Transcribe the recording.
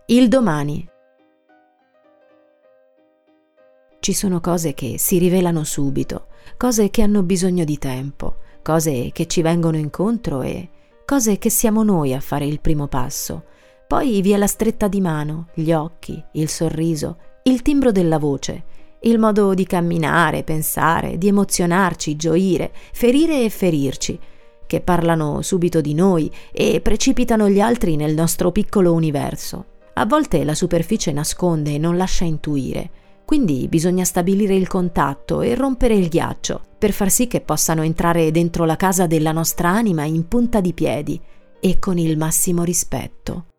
Il domani. Ci sono cose che si rivelano subito, cose che hanno bisogno di tempo, cose che ci vengono incontro e cose che siamo noi a fare il primo passo. Poi vi è la stretta di mano, gli occhi, il sorriso, il timbro della voce, il modo di camminare, pensare, di emozionarci, gioire, ferire e ferirci, che parlano subito di noi e precipitano gli altri nel nostro piccolo universo. A volte la superficie nasconde e non lascia intuire, quindi bisogna stabilire il contatto e rompere il ghiaccio per far sì che possano entrare dentro la casa della nostra anima in punta di piedi e con il massimo rispetto.